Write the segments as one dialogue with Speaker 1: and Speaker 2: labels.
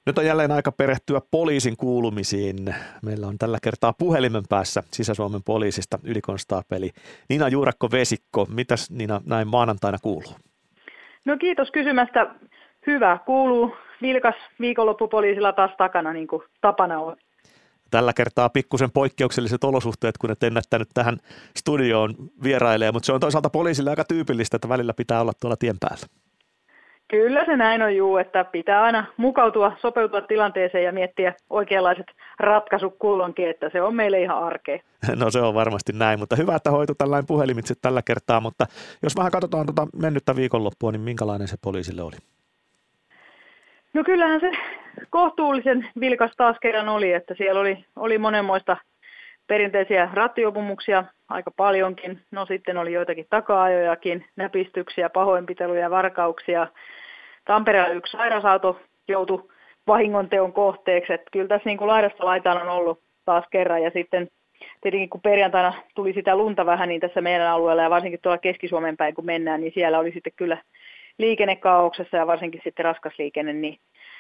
Speaker 1: Nyt on jälleen aika perehtyä poliisin kuulumisiin. Meillä on tällä kertaa puhelimen päässä Sisä-Suomen poliisista ylikonstaapeli Nina Juurakko-Vesikko. Mitäs Nina näin maanantaina kuuluu?
Speaker 2: No kiitos kysymästä. Hyvä kuuluu. Vilkas viikonloppu poliisilla taas takana, niin kuin tapana on.
Speaker 1: Tällä kertaa pikkusen poikkeukselliset olosuhteet, kun et ennättänyt tähän studioon vierailemaan, mutta se on toisaalta poliisille aika tyypillistä, että välillä pitää olla tuolla tien päällä.
Speaker 2: Kyllä se näin on että pitää aina mukautua, sopeutua tilanteeseen ja miettiä oikeanlaiset ratkaisut kulloinkin, että se on meille ihan arkea.
Speaker 1: No se on varmasti näin, mutta hyvä, että hoitu tällainen puhelimitse tällä kertaa, mutta jos vähän katsotaan mennyttä viikonloppua, niin minkälainen se poliisille oli?
Speaker 2: No kyllähän se kohtuullisen vilkas taas kerran oli, että siellä oli monenmoista perinteisiä rattijuopumuksia, aika paljonkin. No sitten oli joitakin taka-ajojakin, näpistyksiä, pahoinpiteluja, varkauksia. Tampereella yksi sairausauto joutui vahingonteon kohteeksi. Että kyllä tässä niin kuin laidasta laitaan on ollut taas kerran. Ja sitten tietenkin kun perjantaina tuli sitä lunta vähän, niin tässä meidän alueella ja varsinkin tuolla Keski-Suomen päin kun mennään, niin siellä oli sitten kyllä liikennekaauksessa ja varsinkin sitten raskas liikenne, niin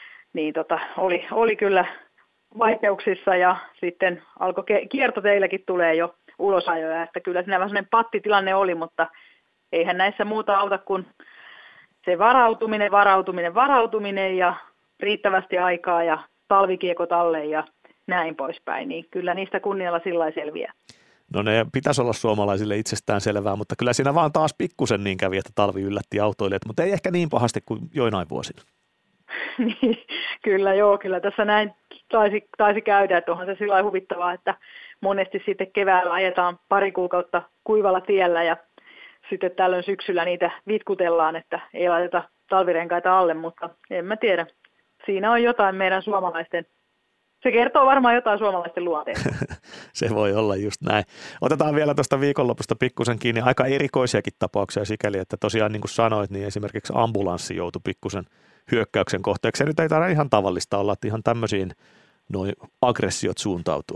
Speaker 2: oli kyllä vaikeuksissa ja sitten alkoi kiertoteilläkin tulee jo ulosajoja, että kyllä siinä vähän sellainen pattitilanne oli, mutta eihän näissä muuta auta kuin se varautuminen ja riittävästi aikaa ja talvikiekot alle ja näin poispäin, niin kyllä niistä kunnialla sillä selviää.
Speaker 1: No ne pitäisi olla suomalaisille itsestään selvää, mutta kyllä siinä vaan taas pikkusen niin kävi, että talvi yllätti autoilijat, mutta ei ehkä niin pahasti kuin joinain vuosina.
Speaker 2: Niin, kyllä tässä näin taisi käydä, että onhan se sillä lailla huvittavaa, että monesti sitten keväällä ajetaan pari kuukautta kuivalla tiellä ja sitten tällöin syksyllä niitä vitkutellaan, että ei laiteta talvirenkaita alle, mutta en mä tiedä. Siinä on jotain meidän suomalaisten, se kertoo varmaan jotain suomalaisten luonteesta.
Speaker 1: Se voi olla just näin. Otetaan vielä tuosta viikonlopusta pikkusen kiinni. Aika erikoisiakin tapauksia sikäli, että tosiaan niin kuin sanoit, niin esimerkiksi ambulanssi joutui pikkusen hyökkäyksen kohteeksi. Se nyt ei taida ihan tavallista olla, että ihan tämmöisiin noi aggressiot suuntautuu.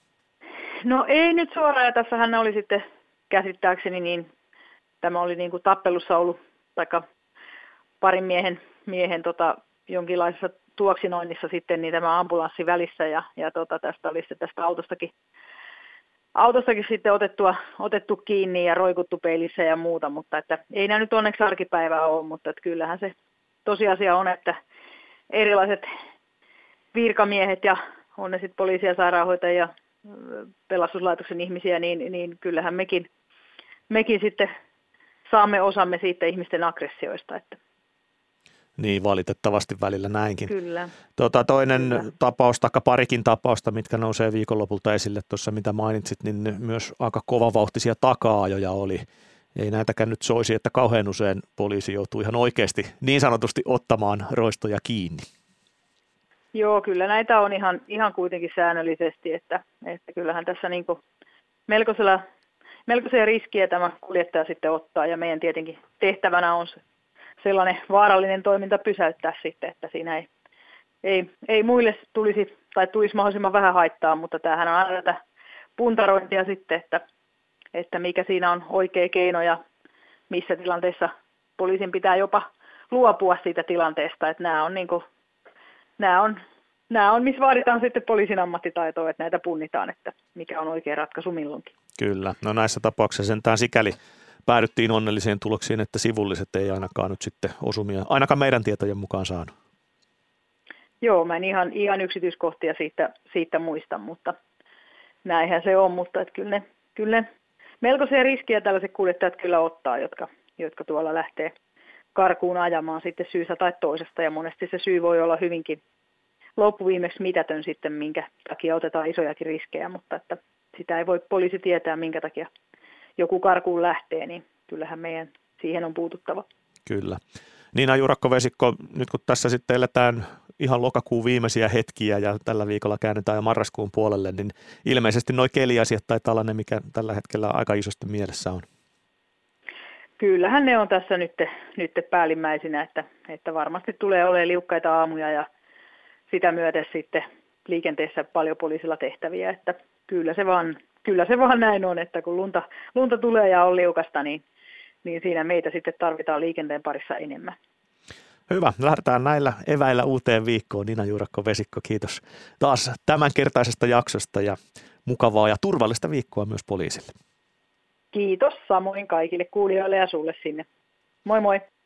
Speaker 1: No
Speaker 2: ei nyt suoraan, ja tässähän ne oli sitten käsittääkseni, niin tämä oli niin kuin tappelussa ollut, taikka parin miehen jonkinlaisessa tuoksinoinnissa sitten, niin tämä ambulanssi välissä, ja tästä oli sitten tästä autostakin sitten otettu kiinni ja roikuttu peilissä ja muuta, mutta että ei nämä nyt onneksi arkipäivää ole, mutta että kyllähän se tosiasia on, että erilaiset virkamiehet ja on ne sitten poliisia, sairaanhoitajia, pelastuslaitoksen ihmisiä, niin kyllähän mekin sitten saamme osamme siitä ihmisten aggressioista. Että.
Speaker 1: Niin, valitettavasti välillä näinkin.
Speaker 2: Kyllä.
Speaker 1: Toinen
Speaker 2: Kyllä.
Speaker 1: tapaus, taikka parikin tapausta, mitkä nousee viikonlopulta esille tuossa, mitä mainitsit, niin myös aika kovavauhtisia taka-ajoja oli. Ei näitäkään nyt soisi, että kauhean usein poliisi joutuu ihan oikeasti niin sanotusti ottamaan roistoja kiinni.
Speaker 2: Joo, kyllä näitä on ihan kuitenkin säännöllisesti, että kyllähän tässä niin kuin melkoisia riskiä tämä kuljettaja sitten ottaa, ja meidän tietenkin tehtävänä on sellainen vaarallinen toiminta pysäyttää sitten, että siinä ei muille tulisi mahdollisimman vähän haittaa, mutta tämähän on aina tätä puntarointia sitten, että mikä siinä on oikea keino ja missä tilanteessa poliisin pitää jopa luopua siitä tilanteesta, että nämä on missä vaaditaan sitten poliisin ammattitaitoa, että näitä punnitaan, että mikä on oikea ratkaisu milloinkin.
Speaker 1: Kyllä, no näissä tapauksissa sentään sikäli päädyttiin onnelliseen tuloksiin, että sivulliset ei ainakaan nyt sitten osumia, ainakaan meidän tietojen mukaan saanut.
Speaker 2: Joo, mä en ihan yksityiskohtia siitä muista, mutta näinhän se on, mutta että kyllä ne melkoisia riskiä tällaiset kuljettajat kyllä ottaa, jotka tuolla lähtee karkuun ajamaan sitten syystä tai toisesta, ja monesti se syy voi olla hyvinkin loppuviimeksi mitätön sitten, minkä takia otetaan isojakin riskejä, mutta että sitä ei voi poliisi tietää, minkä takia joku karkuun lähtee, niin kyllähän meidän siihen on puututtava.
Speaker 1: Kyllä. Nina Juurakko-Vesikko, nyt kun tässä sitten eletään ihan lokakuun viimeisiä hetkiä ja tällä viikolla käännetään jo marraskuun puolelle, niin ilmeisesti nuo keliasiat taitaa olla ne, mikä tällä hetkellä aika isosti mielessä on.
Speaker 2: Kyllähän ne on tässä nyt päällimmäisinä, että varmasti tulee olemaan liukkaita aamuja ja sitä myöten sitten liikenteessä paljon poliisilla tehtäviä, että kyllä se vaan näin on, että kun lunta tulee ja on liukasta, niin siinä meitä sitten tarvitaan liikenteen parissa enemmän.
Speaker 1: Hyvä, lähdetään näillä eväillä uuteen viikkoon. Nina Juurakko Vesikko, kiitos taas tämänkertaisesta jaksosta ja mukavaa ja turvallista viikkoa myös poliisille.
Speaker 2: Kiitos samoin kaikille kuulijoille ja sulle sinne. Moi moi!